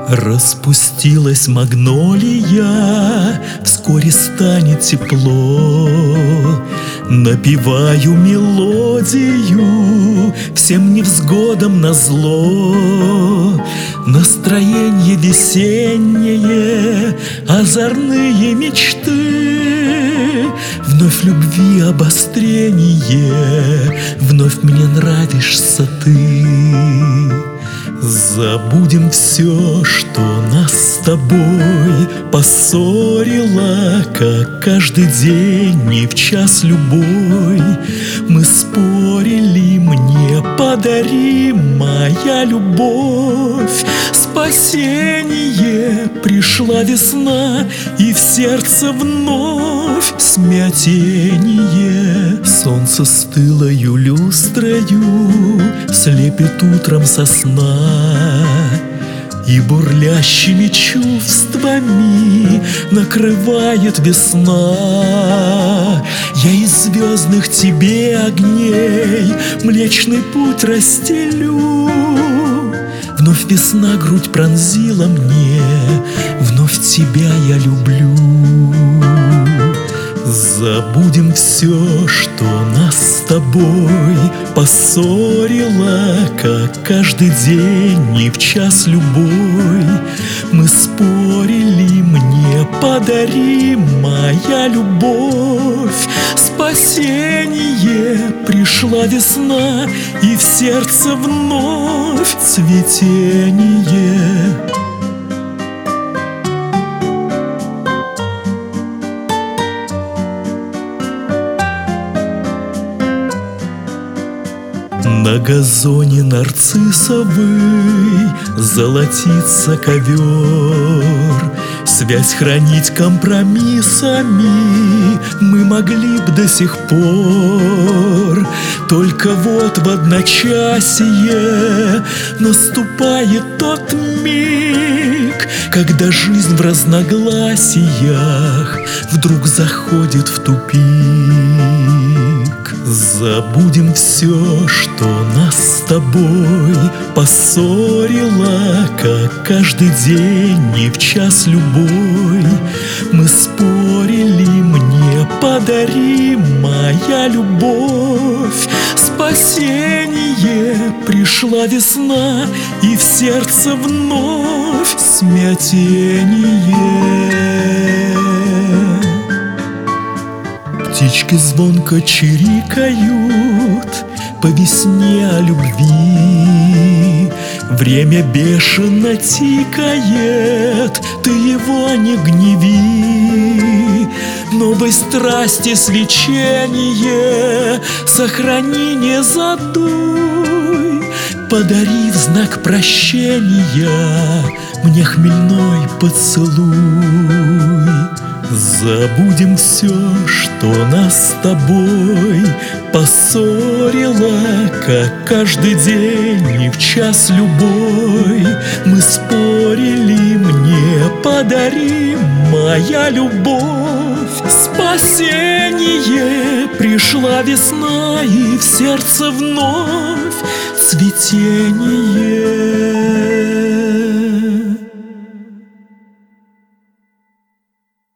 Распустилась магнолия, вскоре станет тепло. Напеваю мелодию всем невзгодам назло. Настроение весеннее, озорные мечты. Вновь любви обострение, вновь мне нравишься ты. Забудем все, что нас с тобой поссорило, как каждый день и в час любой. Мы спорили, мне подари, моя любовь, спасение. Пришла весна, и в сердце вновь смятение. Солнце стылою люстрою слепит утром со сна, и бурлящими чувствами накрывает весна. Я из звездных тебе огней Млечный путь расстелю. Вновь весна грудь пронзила мне, вновь тебя я люблю. Забудем все, что нас с тобой поссорило, как каждый день и в час любой. Мы спорили, мне подари, моя любовь, спасение. Пришла весна, и в сердце вновь цветение. На газоне нарциссовый золотится ковер. Связь хранить компромиссами мы могли б до сих пор. Только вот в одночасье наступает тот миг, когда жизнь в разногласиях вдруг заходит в тупик. Забудем все, что нас с тобой поссорило, как каждый день и в час любой. Мы спорили, мне подари, моя любовь, спасение. Пришла весна, и в сердце вновь смятение. Птички звонко чирикают по весне о любви. Время бешено тикает, ты его не гневи. Новой страсти свечение сохрани, не задуй. Подари в знак прощения мне хмельной поцелуй. Забудем все, что нас с тобой поссорило, как каждый день и в час любой. Мы спорили, мне подари, моя любовь, спасение. Пришла весна, и в сердце вновь цветение.